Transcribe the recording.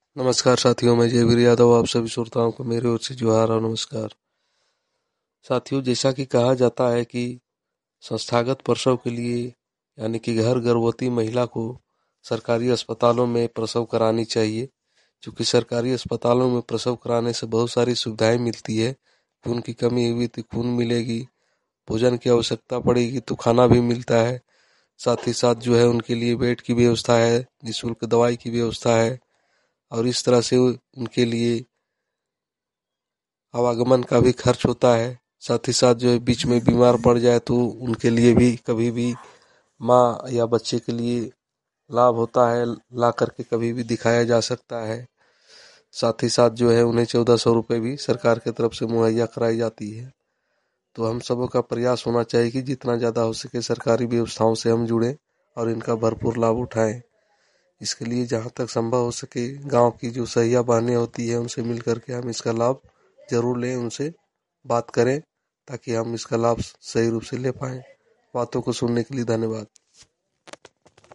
नमस्कार साथियों, मैं जयवीर यादव आप सभी श्रोताओं को मेरे ओर से जोहार और नमस्कार। साथियों, जैसा कि कहा जाता है कि संस्थागत प्रसव के लिए यानी कि घर गर्भवती महिला को सरकारी अस्पतालों में प्रसव करानी चाहिए। क्योंकि सरकारी अस्पतालों में प्रसव कराने से बहुत सारी सुविधाएं मिलती है। खून की कमी हुई तो खून मिलेगी, भोजन की आवश्यकता पड़ेगी तो खाना भी मिलता है। साथ ही साथ जो है उनके लिए बेड की व्यवस्था है, निःशुल्क दवाई की व्यवस्था है और इस तरह से उनके लिए आवागमन का भी खर्च होता है। साथ ही साथ जो है बीच में बीमार पड़ जाए तो उनके लिए भी कभी भी माँ या बच्चे के लिए लाभ होता है, ला करके कभी भी दिखाया जा सकता है। साथ ही साथ जो है उन्हें 1400 रुपये भी सरकार की तरफ से मुहैया कराई जाती है। तो हम सबों का प्रयास होना चाहिए कि जितना ज़्यादा हो सके सरकारी व्यवस्थाओं से हम जुड़ें और इनका भरपूर लाभ उठाएं। इसके लिए जहाँ तक संभव हो सके गांव की जो सहिया बहनें होती है उनसे मिल करके हम इसका लाभ जरूर लें, उनसे बात करें ताकि हम इसका लाभ सही रूप से ले पाएं। बातों को सुनने के लिए धन्यवाद।